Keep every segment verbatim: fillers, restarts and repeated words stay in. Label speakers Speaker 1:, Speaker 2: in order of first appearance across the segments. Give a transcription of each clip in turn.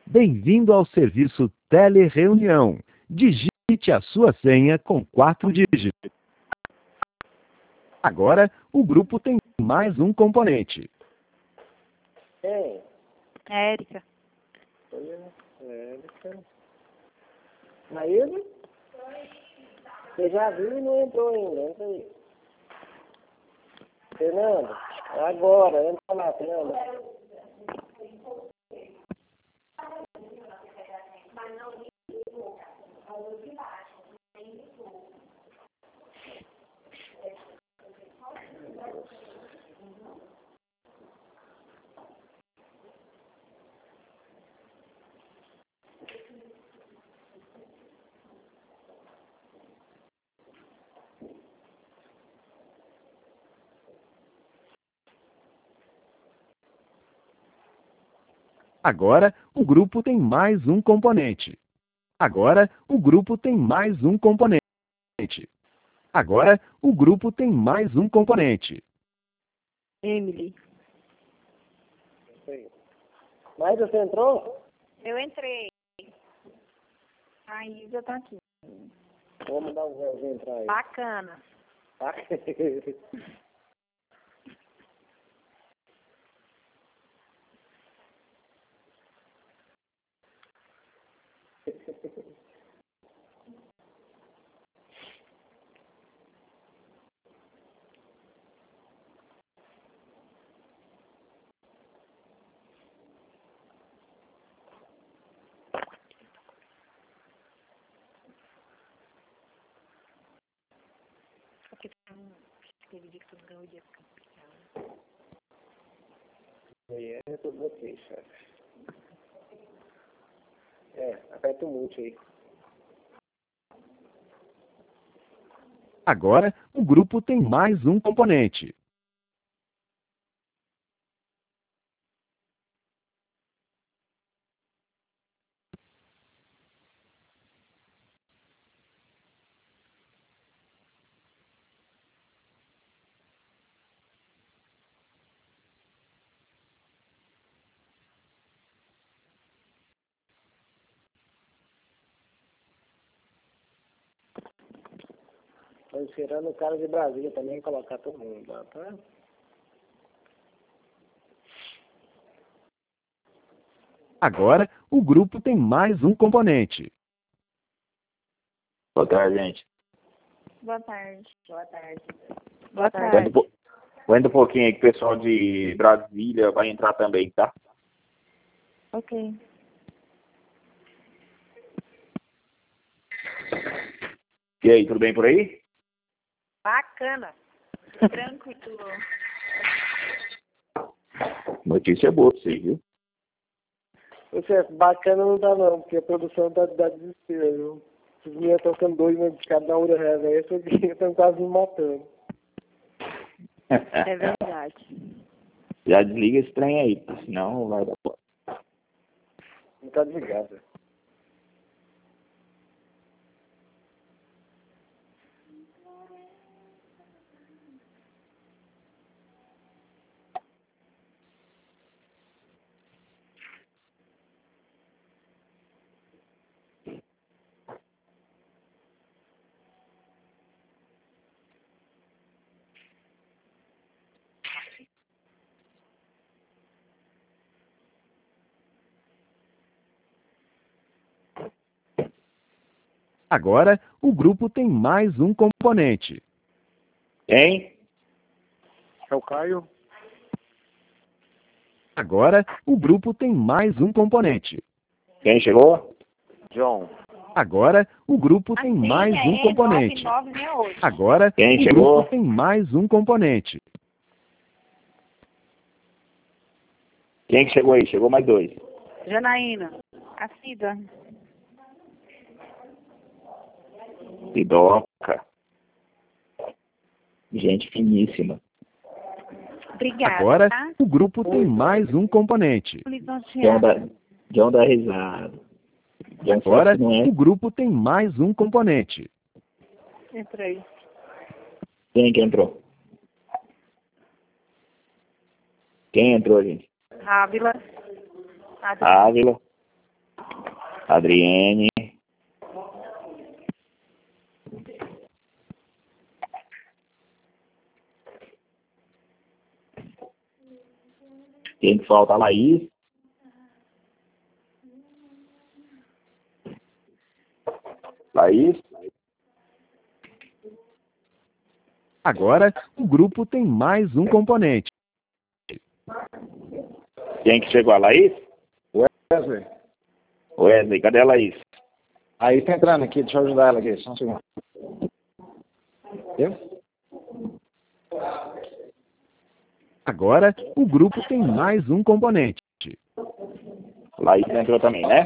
Speaker 1: Bem-vindo ao serviço Telereunião. Digite a sua senha com quatro dígitos. Agora, o grupo tem mais um componente.
Speaker 2: Quem?
Speaker 3: Érica.
Speaker 2: Oi, Érica. Maíra? Você já viu e não entrou ainda. Entra aí. Fernanda, agora, entra lá, Fernanda.
Speaker 1: Agora, o grupo tem mais um componente. Agora, o grupo tem mais um componente. Agora, o grupo tem mais um componente.
Speaker 3: Emily.
Speaker 2: Maíra, você entrou?
Speaker 3: Eu entrei. A Isa tá aqui.
Speaker 2: Vamos dar um velho entrar aí.
Speaker 3: Bacana. Porque teve dia que tu ganhou o dia campeão.
Speaker 2: E é tudo você, chefe. É, aperta o mute aí.
Speaker 1: Agora, o grupo tem mais um componente.
Speaker 2: Estou esperando o cara de Brasília também colocar todo mundo lá, tá?
Speaker 1: Agora, o grupo tem mais um componente.
Speaker 4: Boa tarde, gente.
Speaker 3: Boa tarde. Boa tarde. Boa
Speaker 4: Vou
Speaker 3: tarde.
Speaker 4: um po- vou indo um pouquinho aí que o pessoal de Brasília vai entrar também, tá?
Speaker 3: Ok.
Speaker 4: E aí, tudo bem por aí?
Speaker 3: Bacana. Tranquilo.
Speaker 4: Notícia boa pra vocês, viu?
Speaker 2: Ô, chefe, bacana não dá não, porque a produção tá dá desespero, viu? Os meninos estão ficando doidos de cada hora reza, esse aqui estão quase me matando.
Speaker 3: É verdade.
Speaker 4: Já desliga esse trem aí, senão vai dar boa.
Speaker 2: Não tá desligado.
Speaker 1: Agora, o grupo tem mais um componente.
Speaker 4: Hein?
Speaker 2: É o Caio?
Speaker 1: Agora, o grupo tem mais um componente.
Speaker 4: Quem chegou?
Speaker 2: John.
Speaker 1: Agora, o grupo tem
Speaker 3: A
Speaker 1: mais
Speaker 3: senha
Speaker 1: um
Speaker 3: é
Speaker 1: componente.
Speaker 3: nove nove seis oito.
Speaker 1: Agora,
Speaker 4: Quem
Speaker 1: o
Speaker 4: chegou?
Speaker 1: grupo tem mais um componente.
Speaker 4: Quem que chegou aí? Chegou mais dois.
Speaker 3: Janaína. A Cida.
Speaker 4: Pidoca. Gente finíssima.
Speaker 3: Obrigada.
Speaker 1: Agora,
Speaker 3: Tá?
Speaker 1: o grupo tem mais um componente.
Speaker 4: John dá, John dá risada. John
Speaker 1: Agora,
Speaker 4: sabe que não é.
Speaker 1: o grupo tem mais um componente.
Speaker 3: Entrei.
Speaker 4: Quem que entrou? Quem entrou, gente?
Speaker 3: Ávila.
Speaker 4: Ávila. Adriene. Quem que falta? Laís. Laís.
Speaker 1: Agora, o grupo tem mais um componente.
Speaker 4: Quem que chegou? A Laís?
Speaker 5: Wesley.
Speaker 4: Wesley, cadê a Laís?
Speaker 5: Aí tá entrando aqui, deixa eu ajudar ela aqui, só um segundo. Viu?
Speaker 1: Agora, o grupo tem mais um componente.
Speaker 4: Laís entrou também, né?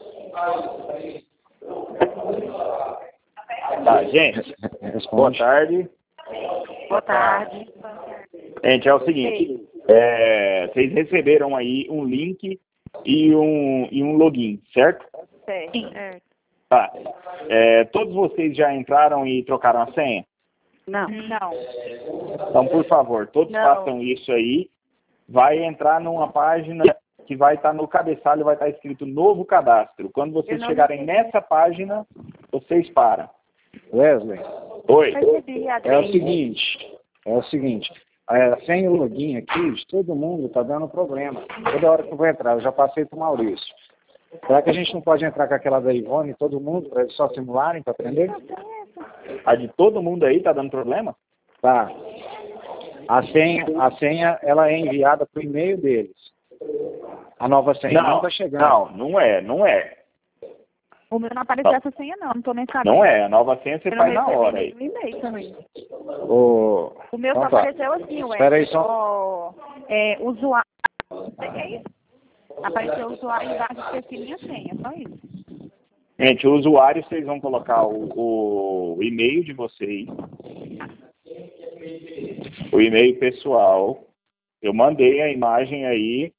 Speaker 4: Tá, gente. Boa
Speaker 5: Responde.
Speaker 4: tarde.
Speaker 3: Boa tarde.
Speaker 4: Gente, é o seguinte. É, vocês receberam aí um link e um, e um login, certo?
Speaker 3: Sim. Certo.
Speaker 4: Tá. É, todos vocês já entraram e trocaram a senha?
Speaker 3: Não. Não.
Speaker 4: Então, por favor, todos
Speaker 3: Não.
Speaker 4: façam isso aí. Vai entrar numa página que vai estar no cabeçalho, vai estar escrito novo cadastro. Quando vocês chegarem nessa página, vocês param.
Speaker 5: Wesley,
Speaker 4: Oi.
Speaker 5: é o seguinte, é o seguinte, é, sem o login aqui, de todo mundo tá dando problema. Toda hora que eu vou entrar, eu já passei pro Maurício. Será que a gente não pode entrar com aquela da Ivone, todo mundo, para eles só simularem, para aprender?
Speaker 4: A de todo mundo aí tá dando problema?
Speaker 5: Tá. A senha, a senha, ela é enviada pro e-mail deles. A nova senha não,
Speaker 4: Não,
Speaker 5: tá chegando.
Speaker 4: não, não é, não é.
Speaker 3: O meu não apareceu essa senha, não. Não tô nem sabendo.
Speaker 4: Não é, a nova senha você
Speaker 3: Eu não
Speaker 4: faz na
Speaker 3: recebi
Speaker 4: hora aí.
Speaker 3: nenhum e-mail também.
Speaker 5: O,
Speaker 3: O meu
Speaker 5: então
Speaker 3: só
Speaker 5: tá.
Speaker 3: apareceu assim, ué.
Speaker 5: Espera aí só.
Speaker 3: Ó, é, usuário. É isso? Apareceu o usuário embaixo, esqueci minha senha, só isso.
Speaker 4: Gente, o usuário, vocês vão colocar o, o e-mail de vocês. O e-mail pessoal. Eu mandei a imagem aí.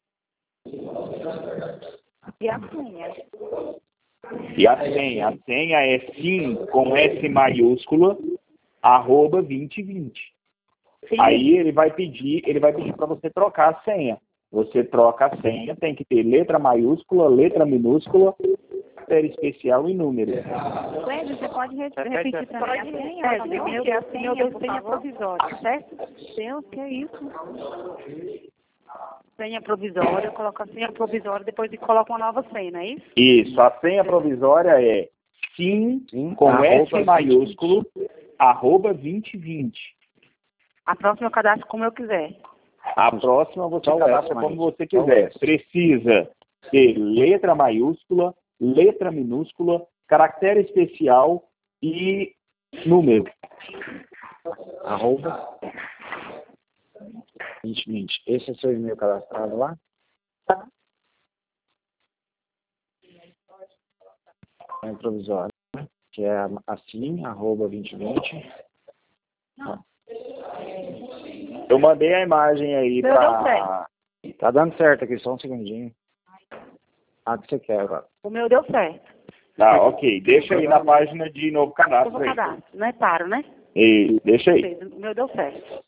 Speaker 3: E a senha?
Speaker 4: E a senha. A senha é sim com S maiúscula, arroba vinte e vinte. Aí ele vai pedir, ele vai pedir para você trocar a senha. Você troca a senha, tem que ter letra maiúscula, letra minúscula, caractere especial e número.
Speaker 3: Wesley, você pode re repetir para mim a senha? Wesley, meu Deus, a senha, eu dei senha provisória, certo? Deus, que é isso? Senha provisória, eu coloco a senha provisória, depois coloco uma nova senha, não é isso?
Speaker 4: Isso, a senha provisória é sim,
Speaker 5: Sim,
Speaker 4: com
Speaker 5: arroba
Speaker 4: S maiúsculo, arroba vinte e vinte.
Speaker 3: A próxima eu cadastro como eu quiser.
Speaker 4: A próxima você
Speaker 5: Só o
Speaker 4: cadastra
Speaker 5: S,
Speaker 4: como
Speaker 5: mãe.
Speaker 4: você
Speaker 5: Só o
Speaker 4: quiser.
Speaker 5: S.
Speaker 4: Precisa ter letra maiúscula, letra minúscula, caractere especial e número.
Speaker 5: Arroba vinte e vinte. Esse é seu e-mail cadastrado lá?
Speaker 3: Tá.
Speaker 5: É provisório, né? Que é assim, arroba vinte e vinte.
Speaker 4: Eu mandei a imagem aí
Speaker 3: Meu
Speaker 4: para...
Speaker 5: Tá dando certo aqui, só um segundinho. Ah, que você quer agora.
Speaker 3: O meu deu certo.
Speaker 4: Tá, ok. Deixa aí na página de novo
Speaker 3: Eu
Speaker 4: cadastro
Speaker 3: vou
Speaker 4: aí.
Speaker 3: cadastro, não é paro, né?
Speaker 4: E deixa aí.
Speaker 3: O meu deu certo.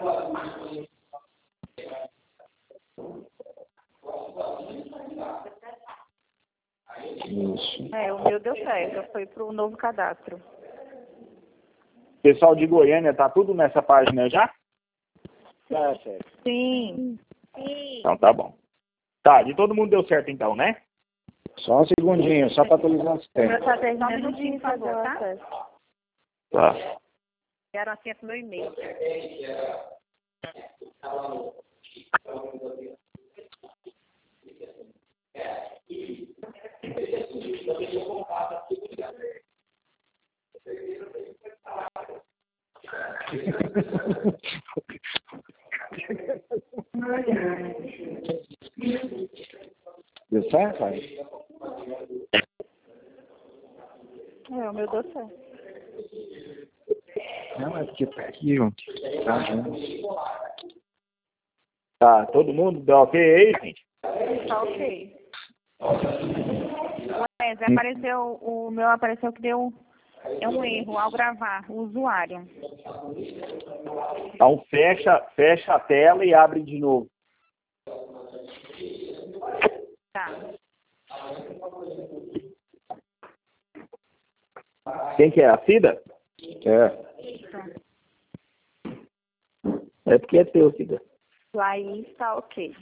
Speaker 5: Isso.
Speaker 3: É, o meu deu certo. Eu fui pro novo cadastro.
Speaker 4: Pessoal de Goiânia, tá tudo nessa página já?
Speaker 5: Tá certo.
Speaker 3: Sim. Sim.
Speaker 4: Então tá bom. Tá, de todo mundo deu certo então, né?
Speaker 5: Só um segundinho, só para atualizar o
Speaker 3: O meu
Speaker 5: sistema.
Speaker 3: tá só um minutinho, por favor, tá?
Speaker 4: Tá.
Speaker 3: Quero assim pro meu e-mail.
Speaker 5: Deu certo, pai?
Speaker 3: É, o meu deu certo.
Speaker 5: Não, é porque tá aqui, ó. Tá junto.
Speaker 4: Tá, todo mundo deu ok aí, gente?
Speaker 3: Tá ok. Mas apareceu, o meu apareceu que deu é um erro ao gravar o usuário.
Speaker 4: Então fecha, fecha a tela e abre de novo.
Speaker 3: Tá.
Speaker 4: Quem que é? A Cida?
Speaker 5: É.
Speaker 4: É porque é teu, Cida.
Speaker 3: Laís tá ok.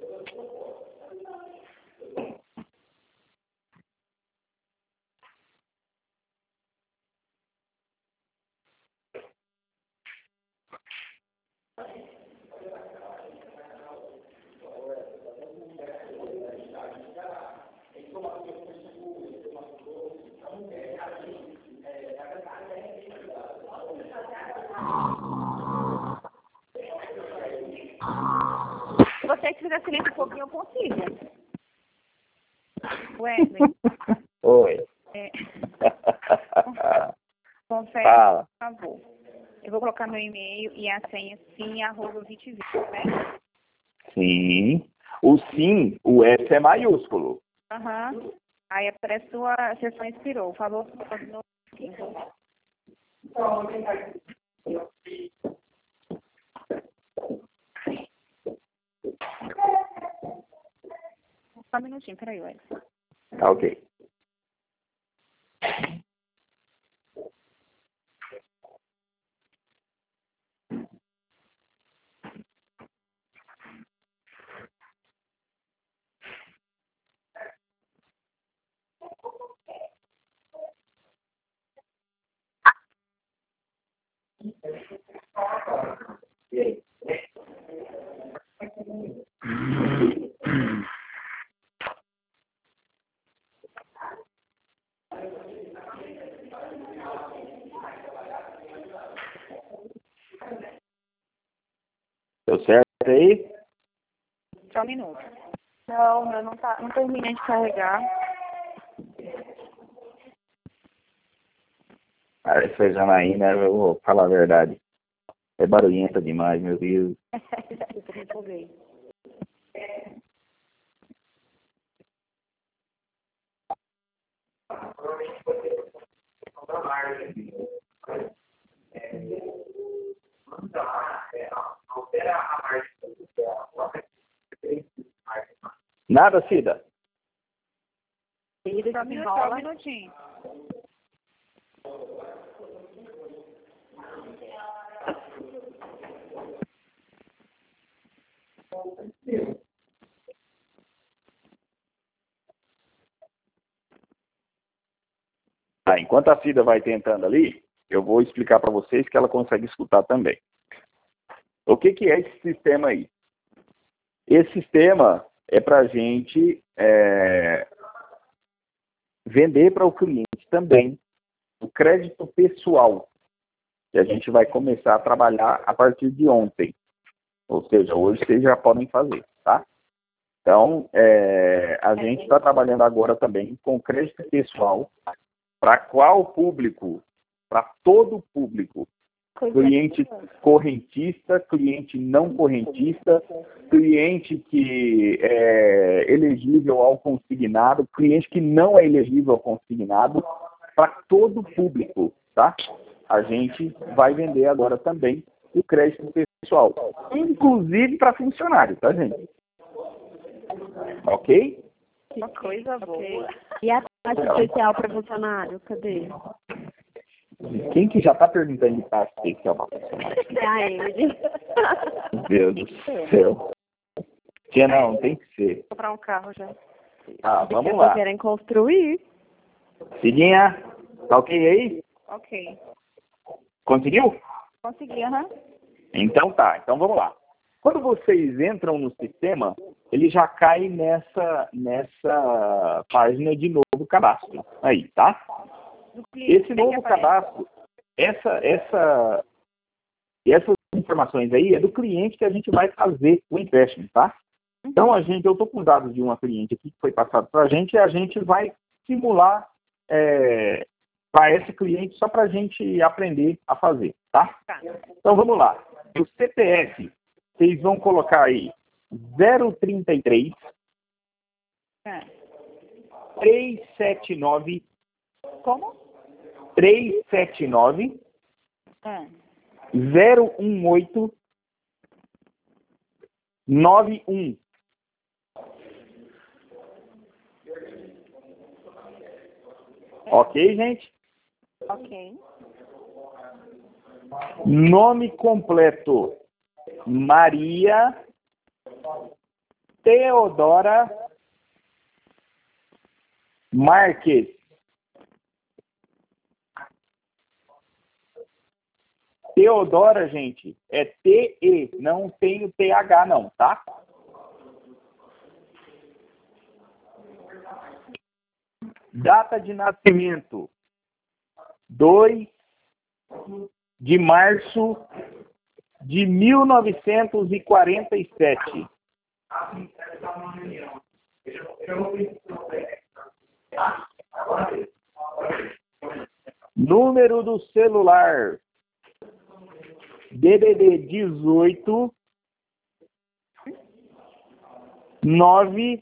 Speaker 3: Se você fizer silêncio um pouquinho, eu consigo. Wesley.
Speaker 4: Oi.
Speaker 3: É, confere,
Speaker 4: Fala.
Speaker 3: por favor. Eu vou colocar meu e-mail e a senha sim, arroba vinte vinte, né?
Speaker 4: Sim. O sim, o S é maiúsculo.
Speaker 3: Aham. Aí aparece sua sessão expirou. Falou no Só um minutinho, peraí, Wesley.
Speaker 4: Tá ok. Deu certo aí?
Speaker 3: Só um minuto. Não, meu não tá, não termina de carregar.
Speaker 4: Ah, essa Janaína, eu vou falar a verdade. É barulhenta demais, meu Deus.
Speaker 3: Eu me empolguei.
Speaker 4: Nada, Cida?
Speaker 3: Só um minutinho, só um minutinho.
Speaker 4: Ah, enquanto a Cida vai tentando ali, eu vou explicar para vocês que ela consegue escutar também. O que, que é esse sistema aí? Esse sistema é para a gente é, vender para o cliente também o crédito pessoal, que a gente vai começar a trabalhar a partir de ontem. Ou seja, hoje vocês já podem fazer, tá? Então, é, a gente está trabalhando agora também com crédito pessoal. Para qual público? Para todo público. Cliente correntista, cliente não correntista, cliente que é elegível ao consignado, cliente que não é elegível ao consignado, para todo público, tá? A gente vai vender agora também o crédito pessoal, inclusive para funcionário, tá, gente? Ok?
Speaker 3: Uma coisa boa.
Speaker 6: E a taxa especial para funcionário, cadê?
Speaker 4: Quem que já está perguntando de taxa especial para funcionário?
Speaker 6: É a ele.
Speaker 4: Meu Deus do céu. Tia, não, tem que ser.
Speaker 3: Vou comprar um carro já.
Speaker 4: Ah, vamos
Speaker 6: Eu
Speaker 4: lá.
Speaker 6: tô querendo construir.
Speaker 4: Cidinha, tá ok aí?
Speaker 3: Ok.
Speaker 4: Conseguiu?
Speaker 3: Consegui, aham.
Speaker 4: Então tá, então vamos lá. Quando vocês entram no sistema, ele já cai nessa, nessa página de novo cadastro. Aí, tá? Esse novo cadastro, essa, essa, essas informações aí é do cliente que a gente vai fazer o empréstimo, tá? Então, a gente, eu estou com dados de uma cliente aqui que foi passado para a gente e a gente vai simular é, para esse cliente só para a gente aprender a fazer, tá? Então, vamos lá. O C P F, vocês vão colocar aí zero trinta e três, trezentos e setenta e nove.
Speaker 3: Como?
Speaker 4: trezentos e setenta e nove,
Speaker 3: Ah.
Speaker 4: zero um oito, nove um. Ok, gente?
Speaker 3: Ok.
Speaker 4: Nome completo: Maria Teodora Marques. Teodora, gente, é T E, não tem o T H não, tá? Data de nascimento: dois de março de mil novecentos e quarenta e sete. Número do celular: D D D dezoito, nove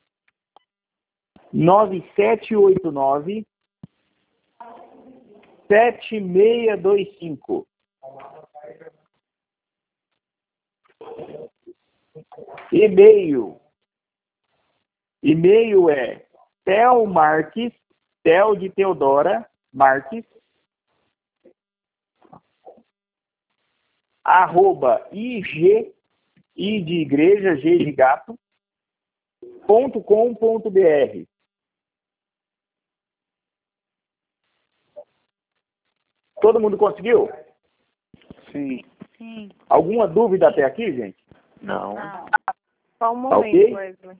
Speaker 4: nove sete oito nove, sete seis dois cinco. E-mail. E-mail é Tel Marques, Tel de Teodora Marques, arroba ig, I de igreja, G de gato, ponto com ponto br. Todo mundo conseguiu?
Speaker 5: Sim.
Speaker 3: Sim.
Speaker 4: Alguma dúvida até aqui, gente?
Speaker 6: Não.
Speaker 3: Não.
Speaker 6: Só um
Speaker 4: Tá
Speaker 6: momento,
Speaker 4: ok?
Speaker 6: Wesley.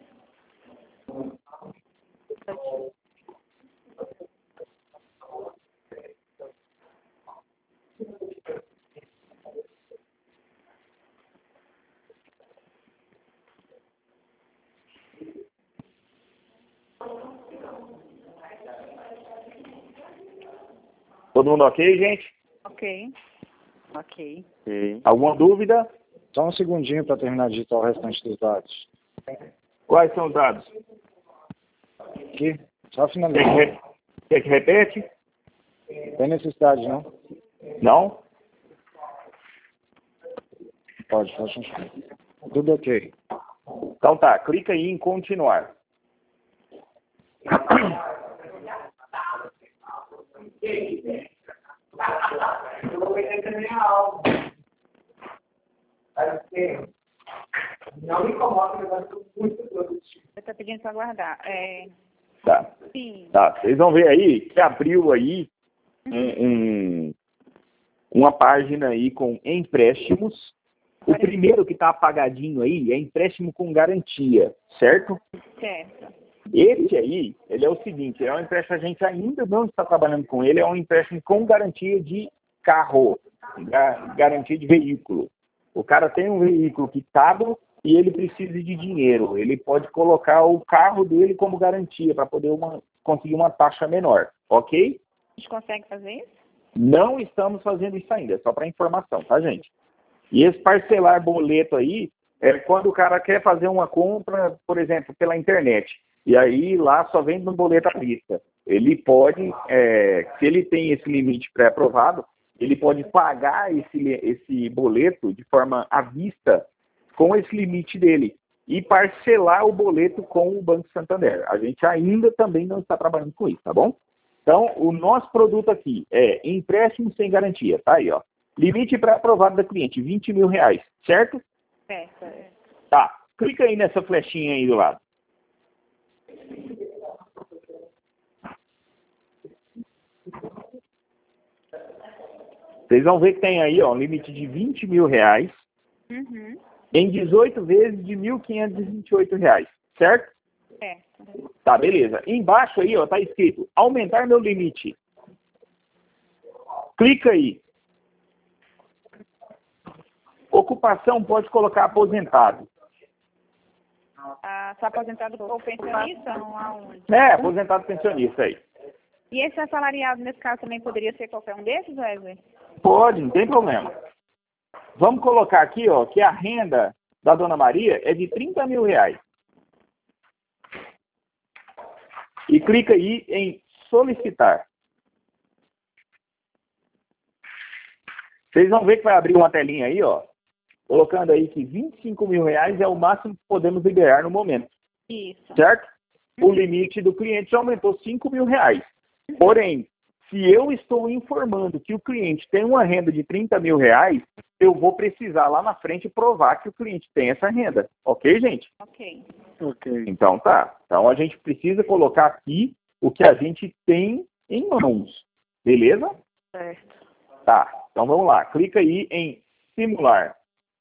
Speaker 4: Todo mundo ok, gente?
Speaker 3: Ok. Ok.
Speaker 4: Alguma dúvida?
Speaker 5: Só um segundinho para terminar de digitar o restante dos dados.
Speaker 4: Quais são os dados?
Speaker 5: Aqui, só
Speaker 4: Quer que,
Speaker 5: finalizar.
Speaker 4: re- quer que repete?
Speaker 5: Tem necessidade, não?
Speaker 4: Não?
Speaker 5: Pode, pode continuar. Tudo ok.
Speaker 4: Então tá, clica aí em continuar.
Speaker 3: Você está pedindo para guardar. É...
Speaker 4: Tá.
Speaker 3: Sim.
Speaker 4: Tá, vocês vão ver aí que abriu aí um, um- uma página aí com empréstimos. O primeiro que está apagadinho aí é empréstimo com garantia, certo?
Speaker 3: Certo.
Speaker 4: Esse aí, ele é o seguinte, é um empréstimo, a gente ainda não está trabalhando com ele, é um empréstimo com garantia de carro, ga- garantia de veículo. O cara tem um veículo quitado e ele precisa de dinheiro. Ele pode colocar o carro dele como garantia para poder uma, conseguir uma taxa menor, ok?
Speaker 3: A gente consegue fazer isso?
Speaker 4: Não estamos fazendo isso ainda, só para informação, tá, gente? E esse parcelar boleto aí é quando o cara quer fazer uma compra, por exemplo, pela internet. E aí lá só vende no boleto à vista. Ele pode, é, se ele tem esse limite pré-aprovado, ele pode pagar esse, esse boleto de forma à vista com esse limite dele e parcelar o boleto com o Banco Santander. A gente ainda também não está trabalhando com isso, tá bom? Então, o nosso produto aqui é empréstimo sem garantia, tá aí, ó. Limite pré-aprovado da cliente, vinte mil reais, certo?
Speaker 3: Certo.
Speaker 4: Tá, clica aí nessa flechinha aí do lado. Vocês vão ver que tem aí, ó, um limite de vinte mil reais
Speaker 3: Uhum.
Speaker 4: em dezoito vezes de mil quinhentos e vinte e oito reais, certo?
Speaker 3: Certo.
Speaker 4: Tá, beleza. Embaixo aí, ó, tá escrito aumentar meu limite. Clica aí. Ocupação pode colocar aposentado.
Speaker 3: Ah, só aposentado ou pensionista? Não, aonde?
Speaker 4: É, aposentado pensionista aí.
Speaker 3: E esse assalariado, nesse caso, também poderia ser qualquer um desses, Wesley?
Speaker 4: Pode, não tem problema. Vamos colocar aqui, ó, que a renda da Dona Maria é de trinta mil reais. E clica aí em solicitar. Vocês vão ver que vai abrir uma telinha aí, ó, colocando aí que vinte e cinco mil reais é o máximo que podemos liberar no momento,
Speaker 3: Isso.
Speaker 4: certo? O limite do cliente já aumentou cinco mil reais. Porém, se eu estou informando que o cliente tem uma renda de trinta mil reais, eu vou precisar lá na frente provar que o cliente tem essa renda. Ok, gente?
Speaker 3: Ok.
Speaker 2: Ok.
Speaker 4: Então tá. Então a gente precisa colocar aqui o que a gente tem em mãos. Beleza?
Speaker 3: Certo.
Speaker 4: Tá. Então vamos lá. Clica aí em simular.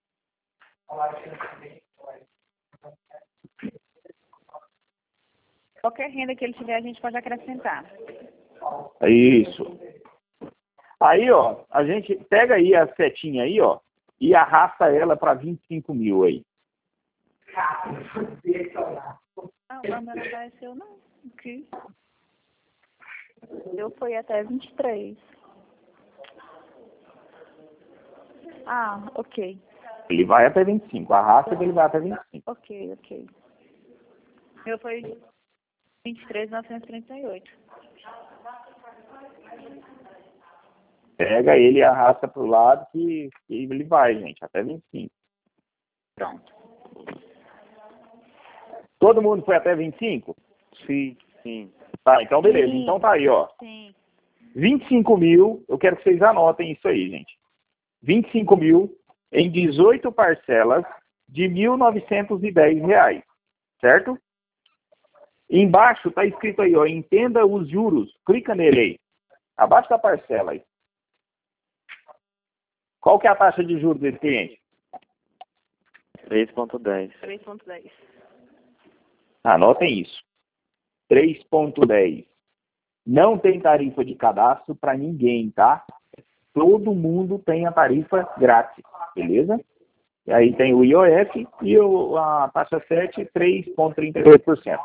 Speaker 3: Qualquer renda que ele tiver, a gente pode acrescentar.
Speaker 4: Isso. Aí, ó, a gente pega aí a setinha aí, ó, e arrasta ela para vinte e cinco mil aí.
Speaker 3: Ah, o meu não apareceu, não. Aqui.
Speaker 6: Eu fui até vinte e três. Ah, ok.
Speaker 4: Ele vai até vinte e cinco. Arrasta que ele vai até vinte e cinco.
Speaker 6: Ok, ok.
Speaker 3: O meu foi vinte e três mil novecentos e trinta e oito.
Speaker 4: Pega ele e arrasta pro lado que, que ele vai, gente, até vinte e cinco. Pronto. Todo mundo foi até vinte e cinco?
Speaker 2: Sim, sim.
Speaker 4: Tá, então beleza.
Speaker 3: Sim.
Speaker 4: Então tá aí, ó.
Speaker 3: Sim.
Speaker 4: vinte e cinco mil, eu quero que vocês anotem isso aí, gente. vinte e cinco mil em dezoito parcelas de mil novecentos e dez reais, certo? Embaixo tá escrito aí, ó, entenda os juros. Clica nele aí. Abaixo da parcela aí. Qual que é a taxa de juros desse cliente?
Speaker 2: três ponto dez.
Speaker 3: três ponto dez.
Speaker 4: Anotem isso. três ponto dez. Não tem tarifa de cadastro para ninguém, tá? Todo mundo tem a tarifa grátis, beleza? E aí tem o I O F e o, a taxa sete, três vírgula trinta e dois por cento.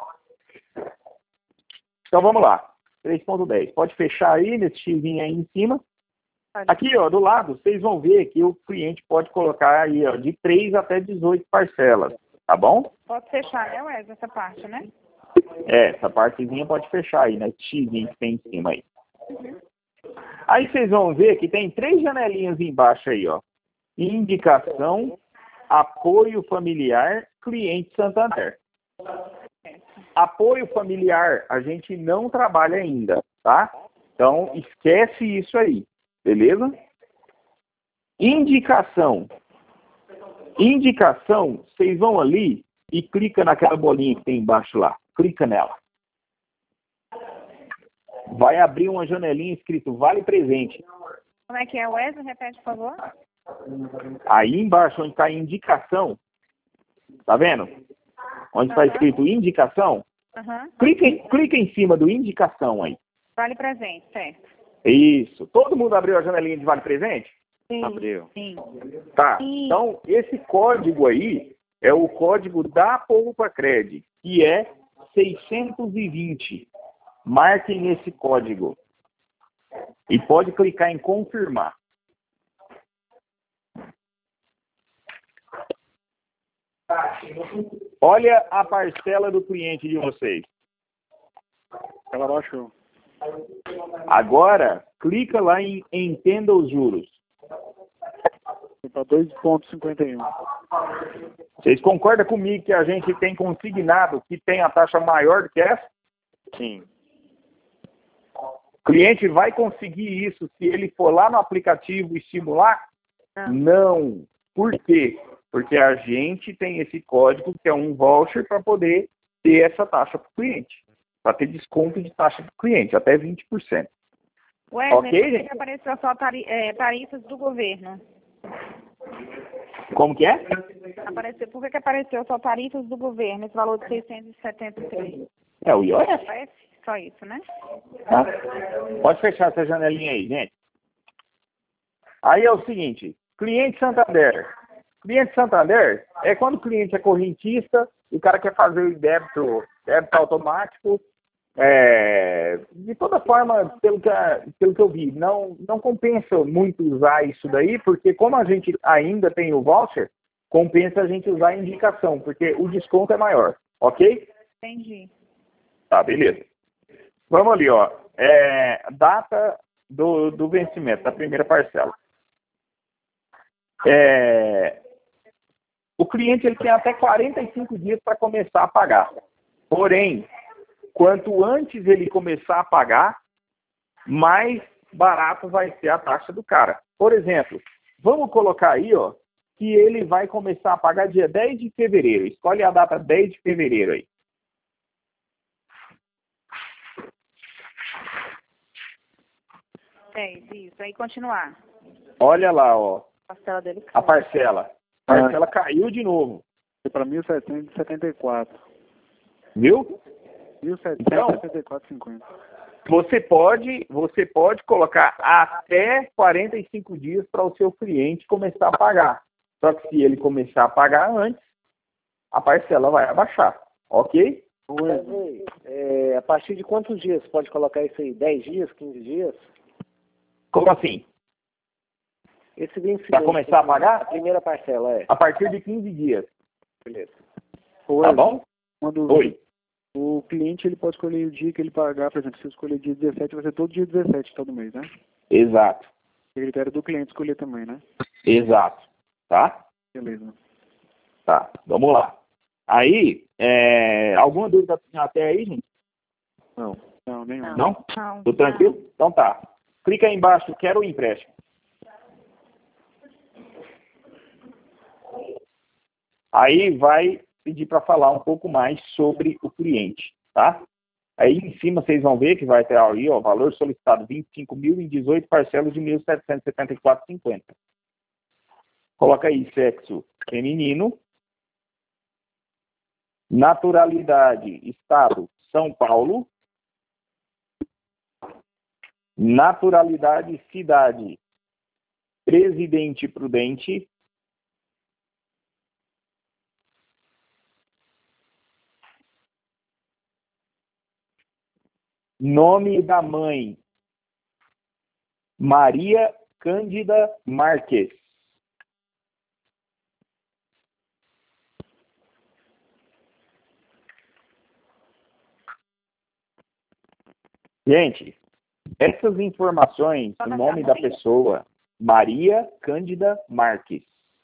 Speaker 4: Então vamos lá. três ponto dez. Pode fechar aí nesse xizinho aí em cima. Aqui, ó, do lado, vocês vão ver que o cliente pode colocar aí, ó, de três até dezoito parcelas, tá bom?
Speaker 3: Pode fechar, né, Wes, essa parte, né?
Speaker 4: É, essa partezinha pode fechar aí, né? Xizinho que tem em cima aí. Aí vocês vão ver que tem três janelinhas embaixo aí, ó. Indicação, apoio familiar, cliente Santander. Apoio familiar, a gente não trabalha ainda, tá? Então, esquece isso aí, beleza? Indicação. Indicação, vocês vão ali e clica naquela bolinha que tem embaixo lá. Clica nela. Vai abrir uma janelinha escrito Vale Presente.
Speaker 3: Como é que é, Wes? Repete, por favor.
Speaker 4: Aí embaixo, onde está indicação, tá vendo? Onde está
Speaker 3: Uhum.
Speaker 4: escrito indicação,
Speaker 3: Aham.
Speaker 4: clica, em- clica em cima do indicação aí.
Speaker 3: Vale presente, certo.
Speaker 4: Isso. Todo mundo abriu a janelinha de Vale Presente?
Speaker 3: Sim.
Speaker 2: Abriu.
Speaker 3: Sim.
Speaker 4: Tá.
Speaker 3: Sim.
Speaker 4: Então, esse código aí é o código da Poupa Cred, que é seiscentos e vinte. Marquem esse código. E pode clicar em confirmar. Olha a parcela do cliente de vocês.
Speaker 2: Ela baixou.
Speaker 4: Agora, clica lá em Entenda os juros.
Speaker 2: Foi para dois ponto cinquenta e um.
Speaker 4: Vocês concordam comigo que a gente tem consignado que tem a taxa maior do que essa?
Speaker 2: Sim.
Speaker 4: O cliente vai conseguir isso se ele for lá no aplicativo e simular?
Speaker 3: Não.
Speaker 4: Não. Por quê? Porque a gente tem esse código que é um voucher para poder ter essa taxa para o cliente. Para ter desconto de taxa para o cliente, até vinte por cento.
Speaker 3: Wes,
Speaker 4: Ok,
Speaker 3: por que
Speaker 4: gente?
Speaker 3: que apareceu só tari é, tarifas do governo?
Speaker 4: Como que é?
Speaker 3: Apareceu, por que que apareceu só tarifas do governo, esse valor de seiscentos e setenta e três?
Speaker 4: É o I O F.
Speaker 3: Wes? Só isso, né?
Speaker 4: Tá? Pode fechar essa janelinha aí, gente. Aí é o seguinte, cliente Santander. Cliente Santander é quando o cliente é correntista e o cara quer fazer o débito, débito automático. É, de toda forma, pelo que, pelo que eu vi, não, não compensa muito usar isso daí, porque como a gente ainda tem o voucher, compensa a gente usar a indicação, porque o desconto é maior, ok?
Speaker 3: Entendi.
Speaker 4: Tá, beleza. Vamos ali, ó. É, data do, do vencimento, da primeira parcela. É, o cliente ele tem até quarenta e cinco dias para começar a pagar. Porém, quanto antes ele começar a pagar, mais barato vai ser a taxa do cara. Por exemplo, vamos colocar aí, ó, que ele vai começar a pagar dia dez de fevereiro. Escolhe a data dez de fevereiro aí.
Speaker 3: dez, isso. Aí continuar.
Speaker 4: Olha lá, ó.
Speaker 3: A parcela dele caiu.
Speaker 4: A parcela. A parcela caiu de novo.
Speaker 5: Foi para mil setecentos e setenta e quatro.
Speaker 4: Viu?
Speaker 5: mil setecentos e setenta e quatro reais e cinquenta centavos.
Speaker 4: Você pode, você pode colocar até quarenta e cinco dias para o seu cliente começar a pagar. Só que se ele começar a pagar antes, a parcela vai abaixar. Ok?
Speaker 2: Wesley, é, a partir de quantos dias você pode colocar isso aí? dez dias, quinze dias?
Speaker 4: Como assim?
Speaker 2: Esse vencimento.
Speaker 4: Para começar a pagar?
Speaker 2: A primeira parcela, é.
Speaker 4: A partir de quinze dias.
Speaker 2: Beleza.
Speaker 4: Tá bom?
Speaker 5: Uma dúvida.
Speaker 4: Oi.
Speaker 5: O cliente ele pode escolher o dia que ele pagar, por exemplo, se eu escolher dia dezessete, vai ser todo dia dezessete, todo mês, né?
Speaker 4: Exato.
Speaker 5: É critério do cliente escolher também, né?
Speaker 4: Exato. Tá?
Speaker 5: Beleza.
Speaker 4: Tá. Vamos lá. Aí, é... alguma dúvida até aí, gente?
Speaker 5: Não. Não, nenhum.
Speaker 4: Não?
Speaker 3: Não.
Speaker 4: Tudo tranquilo? Então tá. Clica aí embaixo, quero o empréstimo. Aí vai pedir para falar um pouco mais sobre o cliente, tá? Aí em cima vocês vão ver que vai ter aí, ó, valor solicitado vinte e cinco mil em dezoito parcelas de mil setecentos e setenta e quatro reais e cinquenta centavos. Coloca aí sexo feminino, naturalidade, estado, São Paulo, naturalidade, cidade, Presidente Prudente, nome da mãe, Maria Cândida Marques. Gente, essas informações, o nome da pessoa, Maria Cândida Marques.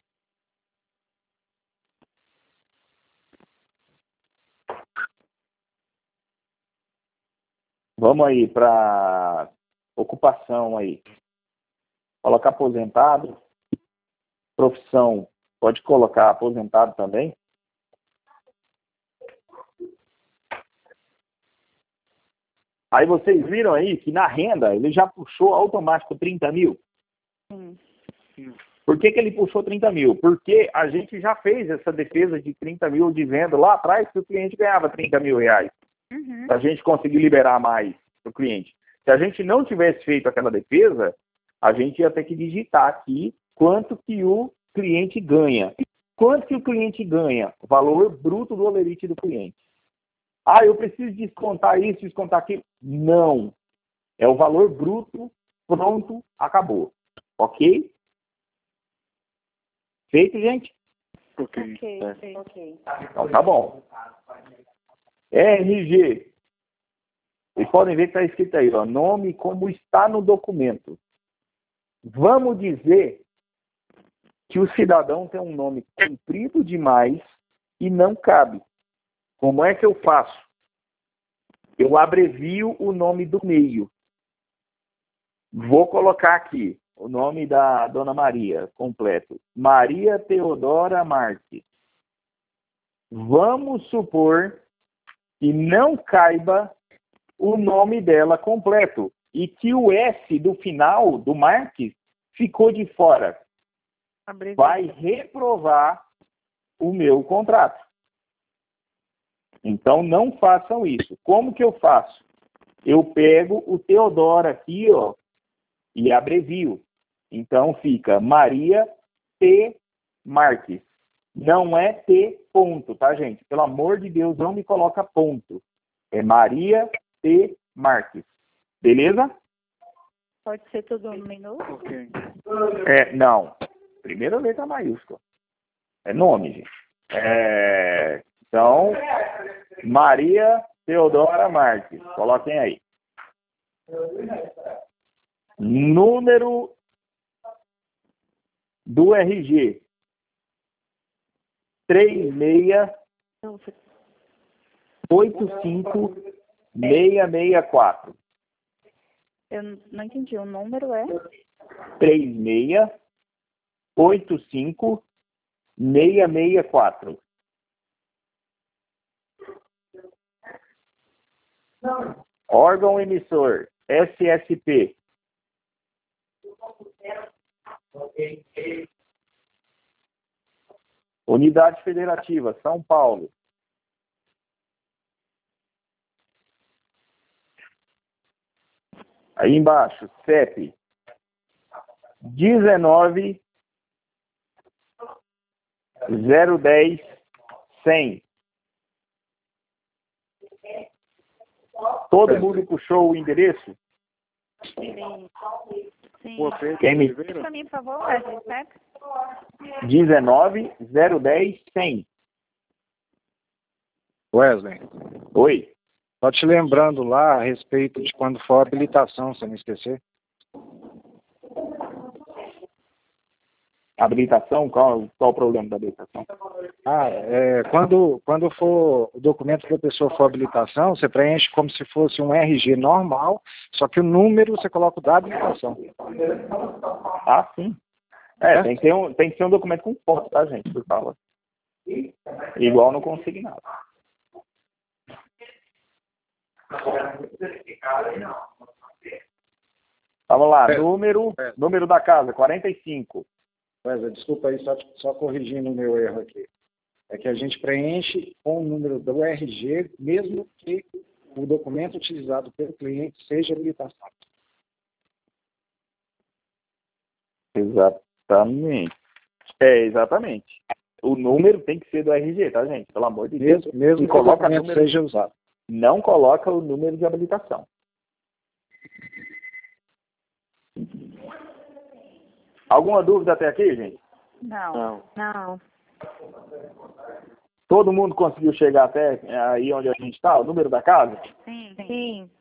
Speaker 4: Vamos aí para ocupação aí. Colocar aposentado. Profissão, pode colocar aposentado também. Aí vocês viram aí que na renda ele já puxou automático trinta mil.
Speaker 3: Sim.
Speaker 4: Por que que ele puxou trinta mil? Porque a gente já fez essa defesa de trinta mil dizendo lá atrás que o cliente ganhava trinta mil reais.
Speaker 3: Uhum.
Speaker 4: Para a gente conseguir liberar mais para o cliente. Se a gente não tivesse feito aquela defesa, a gente ia ter que digitar aqui quanto que o cliente ganha. Quanto que o cliente ganha? O valor bruto do holerite do cliente. Ah, eu preciso descontar isso, descontar aquilo. Não. É o valor bruto, pronto, acabou. Ok? Feito, gente?
Speaker 5: Ok.
Speaker 3: Ok,
Speaker 5: É.
Speaker 3: ok.
Speaker 4: Então tá bom. R G. Vocês podem ver que está escrito aí, ó, nome como está no documento. Vamos dizer que o cidadão tem um nome comprido demais e não cabe. Como é que eu faço? Eu abrevio o nome do meio. Vou colocar aqui o nome da Dona Maria, completo. Maria Teodora Marques. Vamos supor que não caiba o nome dela completo e que o S do final do Marques ficou de fora. Vai reprovar o meu contrato. Então não façam isso. Como que eu faço? Eu pego o Teodora aqui, ó, e abrevio. Então fica Maria T. Marques. Não é T ponto, tá, gente? Pelo amor de Deus, não me coloca ponto. É Maria T. Marques. Beleza?
Speaker 3: Pode ser tudo no minúsculo?
Speaker 5: Ok.
Speaker 4: É, não. Primeira letra maiúscula. É nome, gente. É, então, Maria Teodora Marques. Coloquem aí. Número do R G. três seis oito cinco seis seis quatro.
Speaker 6: Eu n- não entendi. O número é?
Speaker 4: três seis oito cinco seis seis quatro. Órgão emissor, S S P. Unidade Federativa, São Paulo. Aí embaixo, C E P. dezenove zero dez cem. Todo mundo puxou o endereço?
Speaker 6: Sim. Sim.
Speaker 5: Você,
Speaker 4: Quem me...
Speaker 6: Diz pra mim, por favor, Wesley, certo?
Speaker 4: dezenove zero dez cem.
Speaker 5: Wesley,
Speaker 4: Oi.
Speaker 5: só te lembrando lá a respeito de quando for a habilitação, você não esquecer.
Speaker 4: Habilitação? Qual, qual o problema da habilitação?
Speaker 5: Ah, é, quando, quando for o documento da pessoa for habilitação, você preenche como se fosse um R G normal, só que o número você coloca o da habilitação.
Speaker 4: Ah, sim. É,
Speaker 5: É?
Speaker 4: tem que, ter um, tem que ser um documento com foto, tá, gente? Por favor. Igual no consignado. Vamos lá,
Speaker 5: É.
Speaker 4: número,
Speaker 5: É.
Speaker 4: número da casa, quarenta e cinco.
Speaker 5: Wesley, desculpa aí, só, só corrigindo o meu erro aqui. É que a gente preenche com o número do R G, mesmo que o documento utilizado pelo cliente seja habilitação.
Speaker 4: Exatamente. É, exatamente. O número tem que ser do R G, tá, gente? Pelo amor de Deus.
Speaker 5: Mesmo, mesmo
Speaker 4: E
Speaker 5: que o
Speaker 4: coloca
Speaker 5: documento
Speaker 4: número,
Speaker 5: seja usado.
Speaker 4: não coloca o número de habilitação. Alguma dúvida até aqui, gente?
Speaker 6: Não.
Speaker 3: Não.
Speaker 4: Todo mundo conseguiu chegar até aí onde a gente está? O número da casa?
Speaker 6: Sim.
Speaker 3: Sim.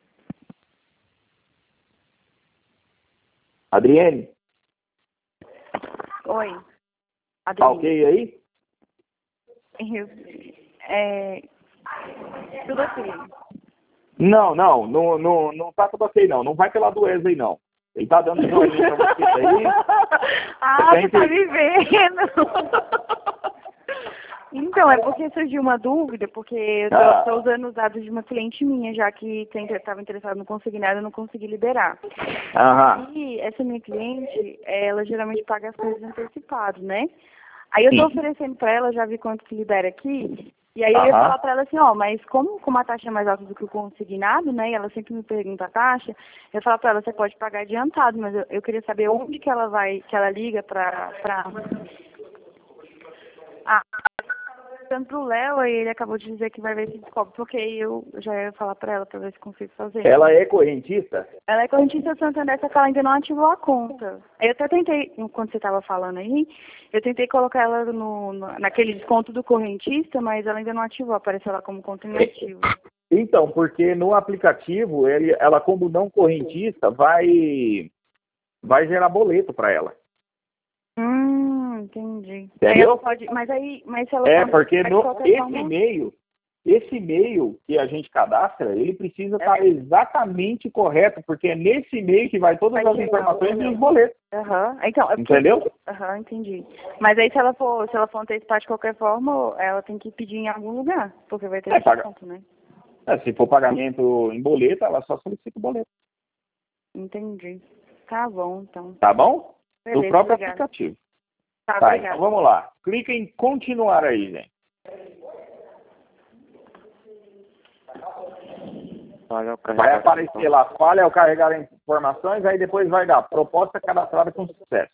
Speaker 4: Adriene?
Speaker 3: Oi.
Speaker 4: Tá
Speaker 3: Adriane.
Speaker 4: ok aí?
Speaker 3: Eu- É... Tudo ok.
Speaker 4: Não, não, não, não, não tá tudo ok, não. Não vai pela do Wesley, não. Ele tá dando joinha pra você aí.
Speaker 3: Ah,
Speaker 4: Você
Speaker 3: você
Speaker 4: tem
Speaker 3: tá
Speaker 4: que-
Speaker 3: me vendo. Então, é porque surgiu uma dúvida, porque eu tô,
Speaker 4: Ah.
Speaker 3: tô usando os dados de uma cliente minha, já que estava interessada no consignado, eu não consegui liberar.
Speaker 4: Aham.
Speaker 3: E essa minha cliente, ela geralmente paga as coisas antecipado, né? Aí eu tô
Speaker 4: Sim.
Speaker 3: oferecendo pra ela, já vi quanto que libera aqui, e aí eu ia
Speaker 4: Aham.
Speaker 3: falar pra ela assim, ó, mas como, como a taxa é mais alta do que o consignado, né, e ela sempre me pergunta a taxa, eu ia falar pra ela, você pode pagar adiantado, mas eu, eu queria saber onde que ela vai, que ela liga pra... pra... Ah, tanto pro Léo, aí ele acabou de dizer que vai ver se descobre, porque eu já ia falar pra ela pra ver se consigo fazer.
Speaker 4: Ela é correntista?
Speaker 3: Ela é correntista Santander, só que ela ainda não ativou a conta. Eu até tentei, quando você estava falando aí, eu tentei colocar ela no, no- naquele desconto do correntista, mas ela ainda não ativou, apareceu lá como conta inativa.
Speaker 4: Então, porque no aplicativo, ele, ela como não correntista, vai, vai gerar boleto para ela.
Speaker 3: Hum, entendi. Aí
Speaker 4: Entendeu?
Speaker 3: ela pode, mas aí, mas se ela
Speaker 4: É,
Speaker 3: for-
Speaker 4: porque
Speaker 3: mas de
Speaker 4: no,
Speaker 3: qualquer
Speaker 4: esse
Speaker 3: forma-
Speaker 4: e-mail, esse e-mail que a gente cadastra, ele precisa
Speaker 3: É.
Speaker 4: estar exatamente correto, porque é nesse e-mail que vai todas
Speaker 3: Vai
Speaker 4: as
Speaker 3: chegar
Speaker 4: informações
Speaker 3: o-
Speaker 4: e os boletos.
Speaker 3: Aham, então, é porque...
Speaker 4: Entendeu?
Speaker 3: Aham, entendi. Mas aí se ela for, se ela for antecipar de qualquer forma, ela tem que pedir em algum lugar, porque vai ter
Speaker 4: É, paga.
Speaker 3: desconto, né?
Speaker 4: É, se for pagamento em boleto, ela só solicita o boleto.
Speaker 3: Entendi. Tá bom, então.
Speaker 4: Tá bom?
Speaker 3: Beleza,
Speaker 4: Do próprio
Speaker 3: obrigada.
Speaker 4: aplicativo.
Speaker 3: Tá,
Speaker 4: Tá,
Speaker 3: obrigada.
Speaker 4: então vamos lá. Clica em continuar aí, gente. Vai aparecer lá, falha ao carregar informações, aí depois vai dar proposta cadastrada com sucesso.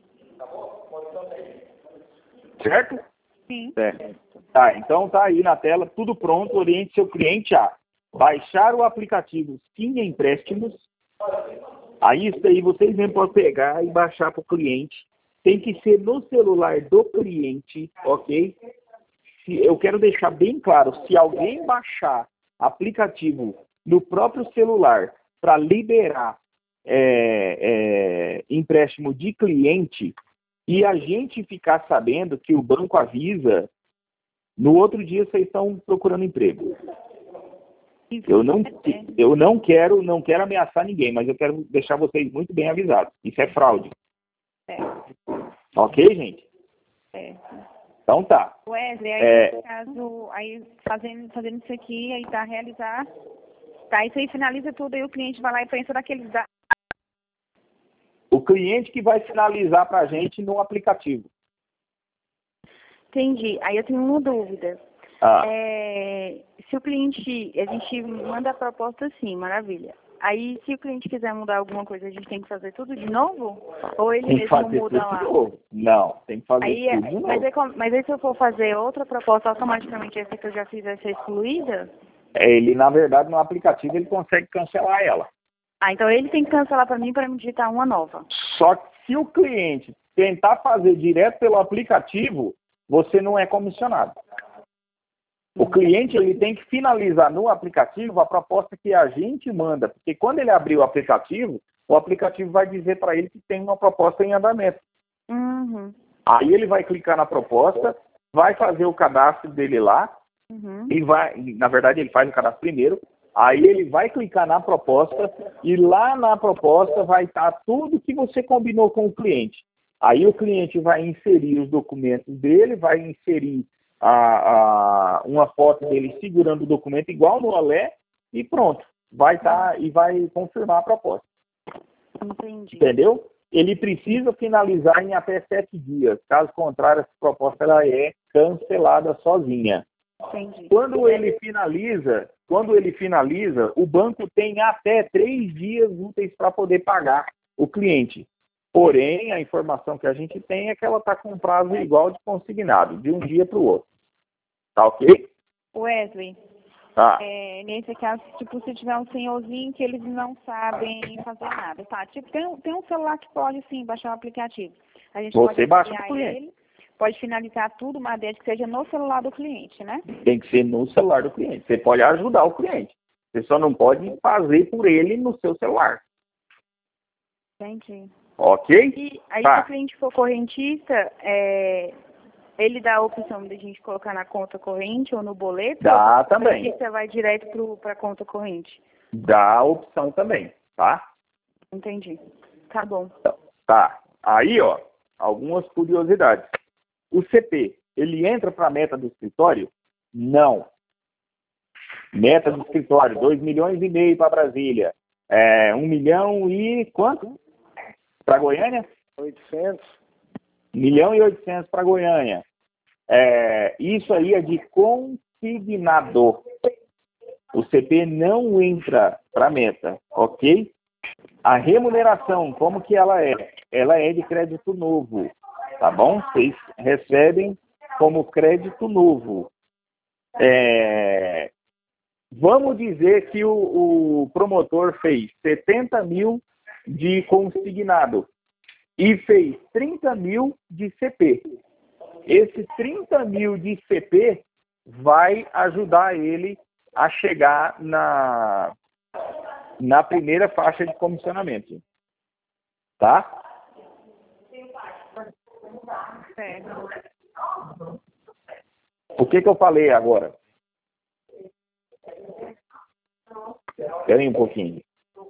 Speaker 4: Certo?
Speaker 3: Sim.
Speaker 4: Certo. Tá, então tá aí na tela, tudo pronto, oriente seu cliente a baixar o aplicativo Sim Empréstimos. Aí isso aí vocês mesmo podem pegar e baixar para o cliente. Tem que ser no celular do cliente, ok? Se, eu quero deixar bem claro, se alguém baixar aplicativo no próprio celular para liberar é, é, empréstimo de cliente e a gente ficar sabendo que o banco avisa, no outro dia vocês estão procurando emprego. Eu não, eu não quero, não quero ameaçar ninguém, mas eu quero deixar vocês muito bem avisados. Isso é fraude.
Speaker 3: Certo.
Speaker 4: Ok, gente?
Speaker 3: Certo.
Speaker 4: Então tá.
Speaker 3: Wesley, aí
Speaker 4: É...
Speaker 3: nesse caso, aí fazendo, fazendo isso aqui, aí tá realizar, tá, isso aí finaliza tudo, aí o cliente vai lá e pensa naqueles dados.
Speaker 4: O cliente que vai finalizar para a gente no aplicativo.
Speaker 6: Entendi. Aí eu tenho uma dúvida.
Speaker 4: Ah.
Speaker 6: É, se o cliente, a gente manda a proposta sim, maravilha. Aí, se o cliente quiser mudar alguma coisa, a gente tem que fazer tudo de novo? Ou ele
Speaker 4: Tem que
Speaker 6: mesmo
Speaker 4: fazer
Speaker 6: muda
Speaker 4: tudo
Speaker 6: lá?
Speaker 4: de novo. Não, tem que fazer
Speaker 6: Aí,
Speaker 4: tudo de novo.
Speaker 6: mas, aí, como- mas aí se eu for fazer outra proposta, automaticamente essa que eu já fiz vai ser excluída?
Speaker 4: Ele, na verdade, no aplicativo, ele consegue cancelar ela.
Speaker 6: Ah, então ele tem que cancelar para mim para me digitar uma nova.
Speaker 4: Só que se o cliente tentar fazer direto pelo aplicativo, você não é comissionado. O cliente ele tem que finalizar no aplicativo a proposta que a gente manda, porque quando ele abrir o aplicativo, o aplicativo vai dizer para ele que tem uma proposta em andamento.
Speaker 6: Uhum.
Speaker 4: Aí ele vai clicar na proposta, vai fazer o cadastro dele lá,
Speaker 6: Uhum.
Speaker 4: e vai, na verdade ele faz o cadastro primeiro, aí ele vai clicar na proposta e lá na proposta vai estar tudo que você combinou com o cliente. Aí o cliente vai inserir os documentos dele, vai inserir a, a, uma foto dele segurando o documento igual no Olé e pronto. Vai estar e vai confirmar a proposta.
Speaker 6: Entendi.
Speaker 4: Entendeu? Ele precisa finalizar em até sete dias. Caso contrário, essa proposta ela é cancelada sozinha.
Speaker 6: Entendi.
Speaker 4: Quando ele finaliza, quando ele finaliza, o banco tem até três dias úteis para poder pagar o cliente. Porém, a informação que a gente tem é que ela está com prazo igual de consignado, de um dia para o outro. Tá ok?
Speaker 3: Wesley,
Speaker 4: Tá.
Speaker 3: é, nesse caso, tipo, se tiver um senhorzinho que eles não sabem fazer nada, tá? Tipo, tem, tem um celular que pode, sim, baixar o aplicativo. A gente
Speaker 4: Você
Speaker 3: pode
Speaker 4: baixa
Speaker 3: enviar
Speaker 4: pro cliente.
Speaker 3: ele, pode finalizar tudo, mas desde que seja no celular do cliente, né?
Speaker 4: Tem que ser no celular do cliente. Você pode ajudar o cliente. Você só não pode fazer por ele no seu celular.
Speaker 6: Entendi.
Speaker 4: Ok?
Speaker 6: E aí,
Speaker 4: Tá.
Speaker 6: se o cliente for correntista, é, ele dá a opção de a gente colocar na conta corrente ou no boleto?
Speaker 4: Dá
Speaker 6: ou
Speaker 4: também.
Speaker 6: O correntista vai direto para a conta corrente?
Speaker 4: Dá a opção também, tá?
Speaker 6: Entendi. Tá bom.
Speaker 4: Tá. Aí, ó, algumas curiosidades. O C P, ele entra para a meta do escritório? Não. Meta do escritório, dois milhões e meio para Brasília. É, um milhão e quanto? Para Goiânia?
Speaker 2: oitocentos.
Speaker 4: um milhão e oitocentos para Goiânia. É, isso aí é de consignado. O C P não entra para a meta, ok? A remuneração, como que ela é? Ela é de crédito novo, tá bom? Vocês recebem como crédito novo. É, vamos dizer que o, o promotor fez setenta mil de consignado e fez trinta mil de C P. Esse trinta mil de C P vai ajudar ele a chegar na, na primeira faixa de comissionamento. Tá?
Speaker 3: Certo.
Speaker 4: O que que eu falei agora? Espera aí um pouquinho.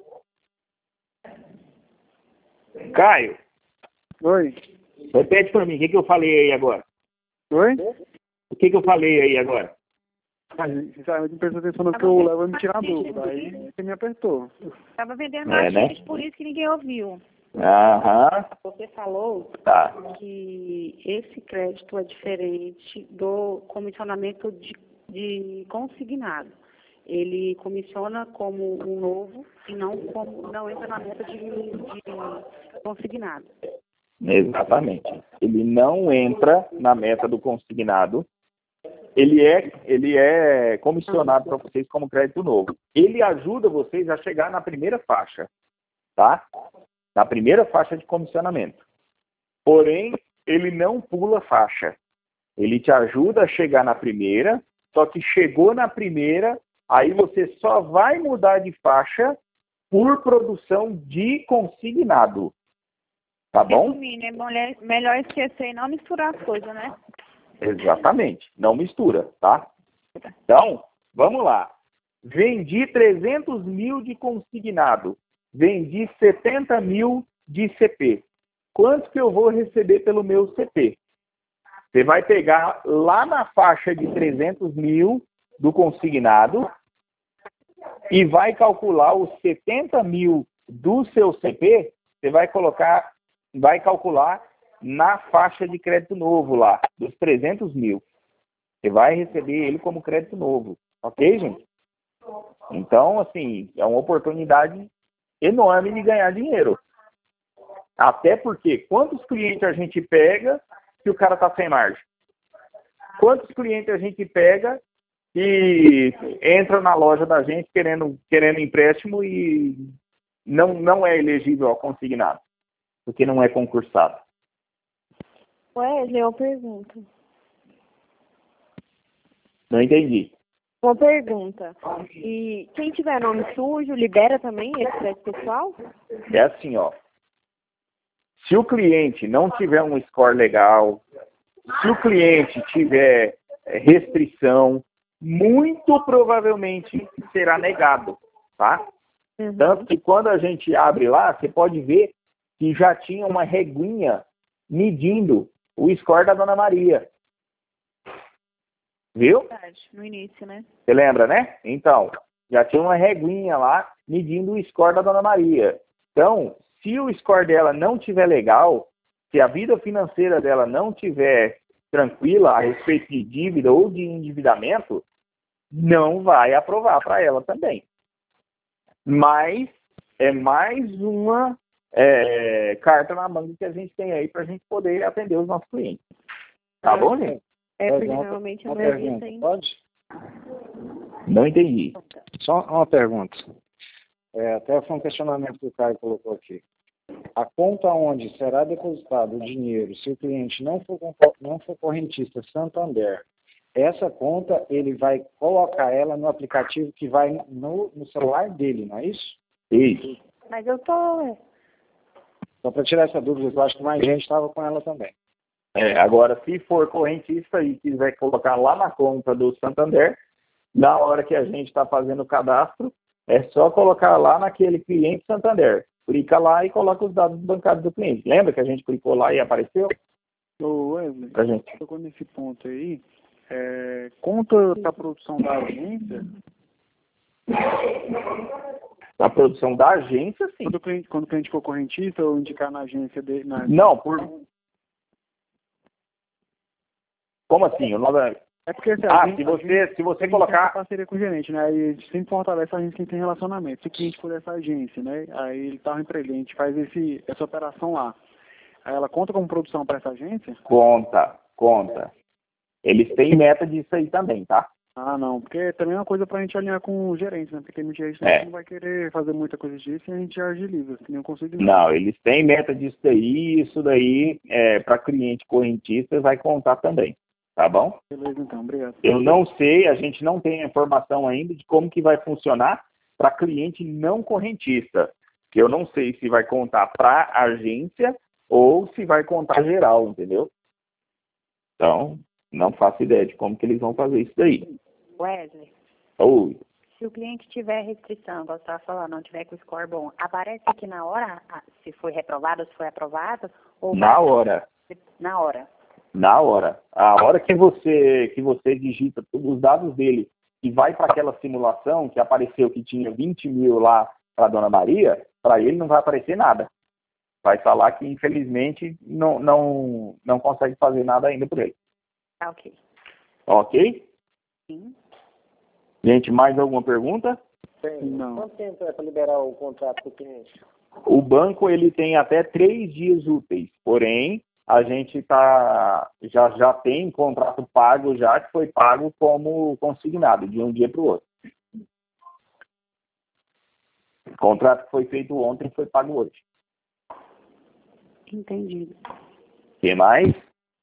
Speaker 4: Caio,
Speaker 2: Oi.
Speaker 4: repete para mim, o que que eu falei aí agora?
Speaker 2: Oi?
Speaker 4: O que que eu falei aí agora?
Speaker 2: Mas, sinceramente, não prestou atenção no que eu levo a me tirar a dúvida. Aí você me apertou.
Speaker 3: Tava vendendo
Speaker 4: É, né?
Speaker 3: martins, por isso que ninguém ouviu.
Speaker 4: Aham,
Speaker 6: Você falou
Speaker 4: tá.
Speaker 6: que esse crédito é diferente do comissionamento de, de consignado. Ele comissiona como um novo e não como não entra na meta de, de consignado.
Speaker 4: Exatamente. Ele não entra na meta do consignado. Ele é, ele é comissionado para vocês como crédito novo. Ele ajuda vocês a chegar na primeira faixa, tá? Na primeira faixa de comissionamento. Porém, ele não pula faixa. Ele te ajuda a chegar na primeira, só que chegou na primeira, aí você só vai mudar de faixa por produção de consignado. Tá bom?
Speaker 3: Resumindo, é melhor, melhor esquecer e não misturar as coisas, né?
Speaker 4: Exatamente. Não mistura, tá? Então, vamos lá. vendi trezentos mil de consignado, vendi setenta mil de C P. Quanto que eu vou receber pelo meu C P? Você vai pegar lá na faixa de trezentos mil do consignado e vai calcular os setenta mil do seu C P, você vai colocar, vai calcular na faixa de crédito novo lá, dos trezentos mil. Você vai receber ele como crédito novo. Ok, gente? Então, assim, é uma oportunidade enorme de ganhar dinheiro. Até porque, quantos clientes a gente pega que o cara está sem margem? Quantos clientes a gente pega e entra na loja da gente querendo, querendo empréstimo e não, não é elegível ao consignado, porque não é concursado?
Speaker 7: Wesley, eu pergunto.
Speaker 4: Não entendi.
Speaker 7: Uma pergunta. E quem tiver nome sujo, libera também esse crédito pessoal?
Speaker 4: É assim, ó. Se o cliente não tiver um score legal, se o cliente tiver restrição, muito provavelmente será negado, tá?
Speaker 7: Uhum.
Speaker 4: Tanto que quando a gente abre lá, você pode ver que já tinha uma reguinha medindo o score da Dona Maria. Viu?
Speaker 3: No início, né?
Speaker 4: Você lembra, né? Então, já tinha uma reguinha lá medindo o score da Dona Maria. Então, se o score dela não tiver legal, se a vida financeira dela não tiver tranquila a respeito de dívida ou de endividamento, não vai aprovar para ela também. Mas é mais uma é, carta na manga que a gente tem aí para a gente poder atender os nossos clientes. Tá bom, gente?
Speaker 7: É, porque normalmente a
Speaker 5: uma
Speaker 7: maioria
Speaker 5: pergunta,
Speaker 7: tem...
Speaker 5: pode?
Speaker 4: Não entendi.
Speaker 5: Só uma pergunta. É, até foi um questionamento que o Caio colocou aqui. A conta onde será depositado o dinheiro, se o cliente não for, não for correntista Santander, essa conta ele vai colocar ela no aplicativo que vai no, no celular dele, não é isso?
Speaker 4: Isso.
Speaker 7: Mas eu tô...
Speaker 5: Só para tirar essa dúvida, eu acho que mais gente estava com ela também.
Speaker 4: É, agora, se for correntista e quiser colocar lá na conta do Santander, na hora que a gente está fazendo o cadastro, é só colocar lá naquele cliente Santander. Clica lá e coloca os dados bancários do cliente. Lembra que a gente clicou lá e apareceu?
Speaker 8: Ô Wesley,
Speaker 4: Pra gente.
Speaker 8: tocou nesse ponto aí, é, conta da produção da agência,
Speaker 4: A produção da agência, sim.
Speaker 8: quando o cliente, quando o cliente for correntista, ou indicar na agência dele... Na...
Speaker 4: Não, por... Como assim? O nome...
Speaker 8: É porque assim,
Speaker 4: Ah,
Speaker 8: a gente,
Speaker 4: se
Speaker 8: a
Speaker 4: você,
Speaker 8: gente,
Speaker 4: se você
Speaker 8: a gente
Speaker 4: colocar...
Speaker 8: tem parceria com o gerente, né? Aí a gente sempre fortalece a gente quem tem relacionamento. Se o cliente for dessa agência, né? Aí ele tá um emprego, a gente faz esse, essa operação lá. Aí ela conta como produção para essa agência?
Speaker 4: Conta, conta. Eles têm meta disso aí também, tá?
Speaker 8: Ah, não, porque também é uma coisa pra gente alinhar com o gerente, né? Porque tem muito gerente
Speaker 4: É.
Speaker 8: que não vai querer fazer muita coisa disso e a gente agiliza, que nem eu consigo.
Speaker 4: Não, eles têm meta disso daí, isso daí, é, para cliente correntista, vai contar também, tá bom?
Speaker 8: Beleza, então, obrigado.
Speaker 4: Eu não sei, a gente não tem a informação ainda de como que vai funcionar para cliente não correntista, que eu não sei se vai contar para agência ou se vai contar geral, entendeu? Então, não faço ideia de como que eles vão fazer isso daí.
Speaker 3: Wesley,
Speaker 4: Oi.
Speaker 3: se o cliente tiver restrição, igual você estava falando, não tiver com o score bom, aparece aqui na hora ah, se foi reprovado ou se foi aprovado? Ou
Speaker 4: Na
Speaker 3: vai-
Speaker 4: hora.
Speaker 3: Na hora.
Speaker 4: Na hora. A hora que você, que você digita os dados dele e vai para aquela simulação que apareceu que tinha vinte mil lá para Dona Maria, para ele não vai aparecer nada. Vai falar que, infelizmente, não, não, não consegue fazer nada ainda por ele.
Speaker 3: Tá, ok.
Speaker 4: Ok?
Speaker 3: Sim.
Speaker 4: Gente, mais alguma pergunta?
Speaker 8: Não.
Speaker 2: Quanto tempo é para liberar o contrato do cliente?
Speaker 4: O banco ele tem até três dias úteis, porém, a gente tá, já, já tem contrato pago já, que foi pago como consignado, de um dia para o outro. O contrato que foi feito ontem foi pago hoje.
Speaker 6: Entendido.
Speaker 4: O que mais?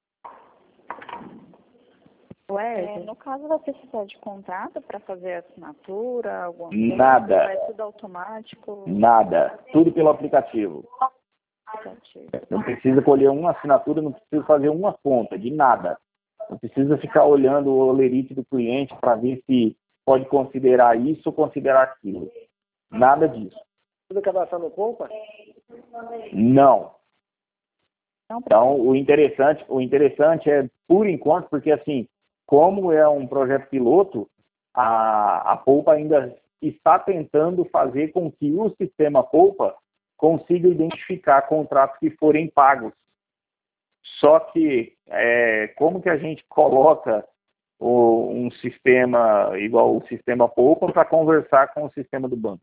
Speaker 3: É, no caso, você precisa de contrato para fazer assinatura, alguma coisa?
Speaker 4: Nada.
Speaker 3: É tudo automático?
Speaker 4: Nada. Tudo pelo aplicativo. Não precisa colher uma assinatura, não precisa fazer uma conta, de nada. Não precisa ficar olhando o olerite do cliente para ver se pode considerar isso ou considerar aquilo. Nada disso.
Speaker 2: Tudo cadastrar no Poupa?
Speaker 4: Não. Então, o interessante, o interessante é, por enquanto, porque assim, como é um projeto piloto, a, a Poupa ainda está tentando fazer com que o sistema Poupa consiga identificar contratos que forem pagos. Só que, é, como que a gente coloca o, um sistema igual o sistema Poupa para conversar com o sistema do banco?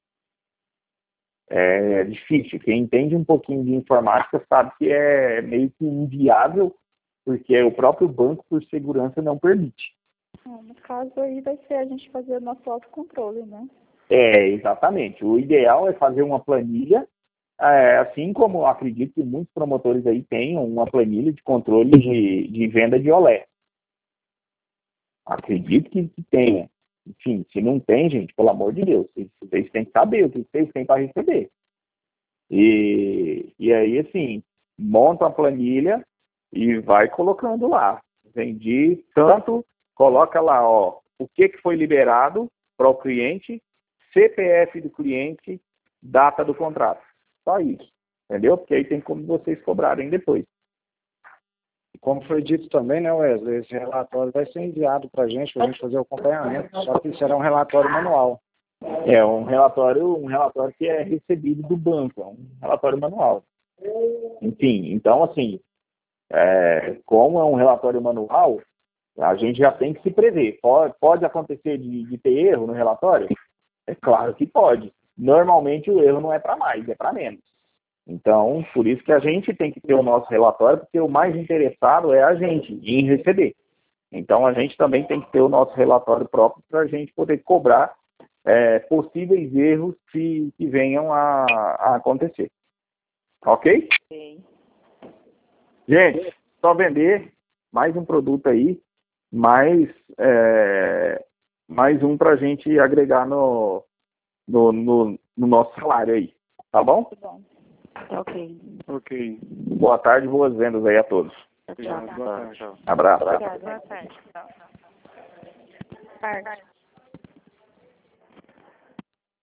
Speaker 4: É difícil. Quem entende um pouquinho de informática sabe que é meio que inviável, porque o próprio banco, por segurança, não permite.
Speaker 9: No caso aí vai ser a gente fazer o nosso autocontrole, né?
Speaker 4: É, exatamente. O ideal é fazer uma planilha, é, assim como eu acredito que muitos promotores aí tenham uma planilha de controle de, de venda de olé. Acredito que, que tenha. Enfim, se não tem, gente, pelo amor de Deus, vocês, vocês têm que saber o que vocês têm para receber. E, e aí, assim, monta a planilha e vai colocando lá. Vendi tanto, coloca lá, ó, o que, que foi liberado para o cliente, C P F do cliente, data do contrato. Só isso, entendeu? Porque aí tem como vocês cobrarem depois.
Speaker 5: Como foi dito também, né, Wesley, esse relatório vai ser enviado para a gente, para a gente fazer o acompanhamento, só que será um relatório manual.
Speaker 4: É um relatório, um relatório que é recebido do banco, é um relatório manual. Enfim, então, assim, é, como é um relatório manual, a gente já tem que se prever. Pode, pode acontecer de, de ter erro no relatório? É claro que pode. Normalmente o erro não é para mais, é para menos. Então, por isso que a gente tem que ter o nosso relatório, porque o mais interessado é a gente em receber. Então, a gente também tem que ter o nosso relatório próprio para a gente poder cobrar é, possíveis erros que, que venham a, a acontecer. Ok?
Speaker 9: Sim.
Speaker 4: Gente, só vender mais um produto aí, mais, é, mais um para a gente agregar no, no, no, no nosso salário aí. Tá bom?
Speaker 9: Tá bom.
Speaker 3: Ok.
Speaker 8: Ok.
Speaker 4: Boa tarde, boas vendas aí a todos.
Speaker 8: Obrigado. Boa tarde. Tchau.
Speaker 4: Abraço.
Speaker 3: Obrigada. Boa tarde. Tchau.
Speaker 9: Tarde.